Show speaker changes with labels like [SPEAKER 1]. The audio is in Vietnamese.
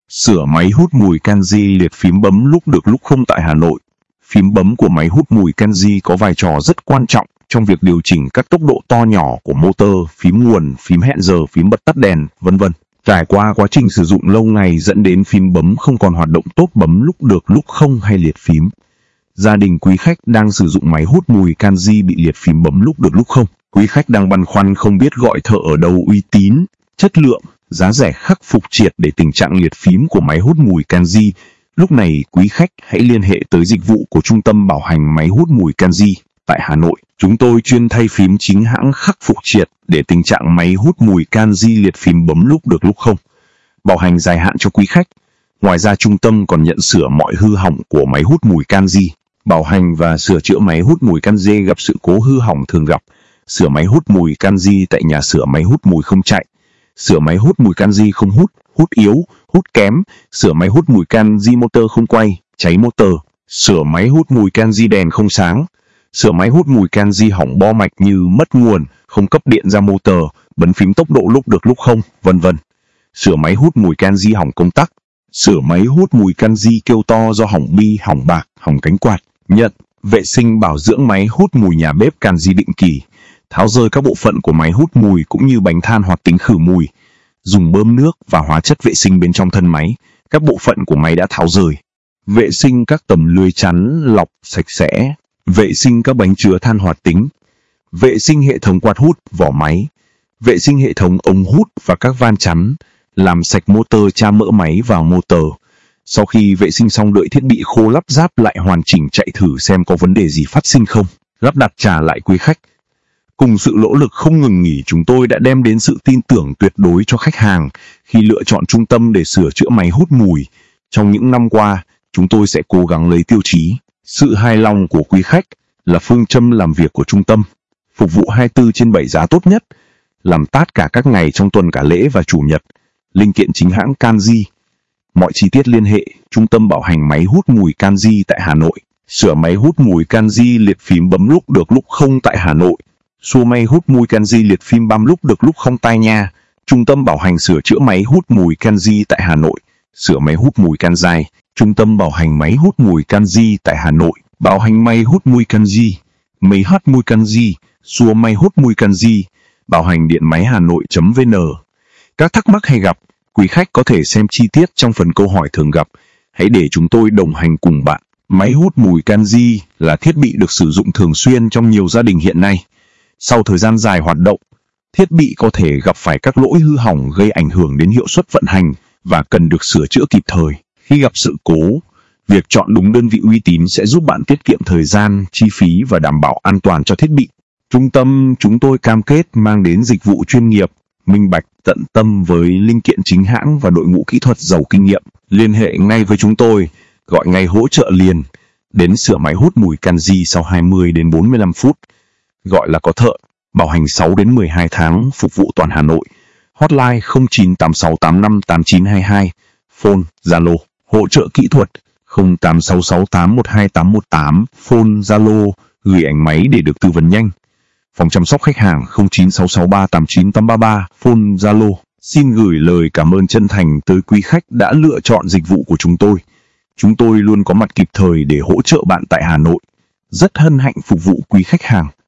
[SPEAKER 1] Sửa máy hút mùi Kanji liệt phím bấm lúc được lúc không tại Hà Nội. Phím bấm của máy hút mùi Kanji có vai trò rất quan trọng trong việc điều chỉnh các tốc độ to nhỏ của motor, phím nguồn, phím hẹn giờ, phím bật tắt đèn, vân vân. Trải qua quá trình sử dụng lâu ngày dẫn đến phím bấm không còn hoạt động tốt, bấm lúc được lúc không hay liệt phím. Gia đình quý khách đang sử dụng máy hút mùi Kanji bị liệt phím bấm lúc được lúc không. Quý khách đang băn khoăn không biết gọi thợ ở đâu uy tín, chất lượng, giá rẻ khắc phục triệt để tình trạng liệt phím của máy hút mùi Kanji. Lúc này quý khách hãy liên hệ tới dịch vụ của Trung tâm Bảo hành máy hút mùi Kanji tại Hà Nội. Chúng tôi chuyên thay phím chính hãng khắc phục triệt để tình trạng máy hút mùi Kanji liệt phím bấm lúc được lúc không. Bảo hành dài hạn cho quý khách. Ngoài ra trung tâm còn nhận sửa mọi hư hỏng của máy hút mùi Kanji. Bảo hành và sửa chữa máy hút mùi Kanji gặp sự cố hư hỏng thường gặp. Sửa máy hút mùi Kanji tại nhà sửa máy hút mùi không chạy. Sửa máy hút mùi Kanji không hút, hút yếu, hút kém. Sửa máy hút mùi Kanji motor không quay, cháy motor. Sửa máy hút mùi Kanji đèn không sáng. Sửa máy hút mùi Kanji hỏng bo mạch như mất nguồn, không cấp điện ra motor, bấm phím tốc độ lúc được lúc không, vân vân. Sửa máy hút mùi Kanji hỏng công tắc. Sửa máy hút mùi Kanji kêu to do hỏng bi, hỏng bạc, hỏng cánh quạt. Nhận, vệ sinh bảo dưỡng máy hút mùi nhà bếp Kanji định kỳ. Tháo rời các bộ phận của máy hút mùi cũng như bánh than hoặc tính khử mùi. Dùng bơm nước và hóa chất vệ sinh bên trong thân máy, các bộ phận của máy đã tháo rời. Vệ sinh các tấm lưới chắn lọc sạch sẽ. Vệ sinh các bánh chứa than hoạt tính. Vệ sinh hệ thống quạt hút, vỏ máy. Vệ sinh hệ thống ống hút và các van chắn. Làm sạch motor, tra mỡ máy vào motor. Sau khi vệ sinh xong đợi thiết bị khô lắp ráp lại hoàn chỉnh, chạy thử xem có vấn đề gì phát sinh không. Lắp đặt trả lại quý khách. Cùng sự nỗ lực không ngừng nghỉ, chúng tôi đã đem đến sự tin tưởng tuyệt đối cho khách hàng khi lựa chọn trung tâm để sửa chữa máy hút mùi. Trong những năm qua, chúng tôi sẽ cố gắng lấy tiêu chí sự hài lòng của quý khách là phương châm làm việc của trung tâm. Phục vụ 24/7 giá tốt nhất, làm tát cả các ngày trong tuần, cả lễ và chủ nhật. Linh kiện chính hãng Kanji. Mọi chi tiết liên hệ Trung tâm Bảo hành máy hút mùi Kanji tại Hà Nội. Sửa máy hút mùi Kanji liệt phím bấm lúc được lúc không tại Hà Nội. Xua máy hút mùi Kanji liệt phím bấm lúc được lúc không tại nhà. Trung tâm Bảo hành sửa chữa máy hút mùi Kanji tại Hà Nội. Sửa máy hút mùi Kanji. Trung tâm Bảo hành máy hút mùi Kanji tại Hà Nội. Bảo hành máy hút mùi Kanji. Máy hút mùi Kanji. Xua máy hút mùi Kanji. Bảo hành điện máy Hà Nội.vn. Các thắc mắc hay gặp, quý khách có thể xem chi tiết trong phần câu hỏi thường gặp. Hãy để chúng tôi đồng hành cùng bạn. Máy hút mùi Kanji là thiết bị được sử dụng thường xuyên trong nhiều gia đình hiện nay. Sau thời gian dài hoạt động, thiết bị có thể gặp phải các lỗi hư hỏng gây ảnh hưởng đến hiệu suất vận hành và cần được sửa chữa kịp thời. Khi gặp sự cố, việc chọn đúng đơn vị uy tín sẽ giúp bạn tiết kiệm thời gian, chi phí và đảm bảo an toàn cho thiết bị. Trung tâm chúng tôi cam kết mang đến dịch vụ chuyên nghiệp, minh bạch, tận tâm với linh kiện chính hãng và đội ngũ kỹ thuật giàu kinh nghiệm. Liên hệ ngay với chúng tôi, gọi ngay hỗ trợ liền, đến sửa máy hút mùi Kanji sau 20 đến 45 phút. Gọi là có thợ, bảo hành 6 đến 12 tháng, phục vụ toàn Hà Nội. Hotline 0986858922, phone Zalo, hỗ trợ kỹ thuật 0866812818, phone Zalo, gửi ảnh máy để được tư vấn nhanh. Phòng chăm sóc khách hàng 09663898833, phone Zalo. Xin gửi lời cảm ơn chân thành tới quý khách đã lựa chọn dịch vụ của chúng tôi. Chúng tôi luôn có mặt kịp thời để hỗ trợ bạn tại Hà Nội. Rất hân hạnh phục vụ quý khách hàng.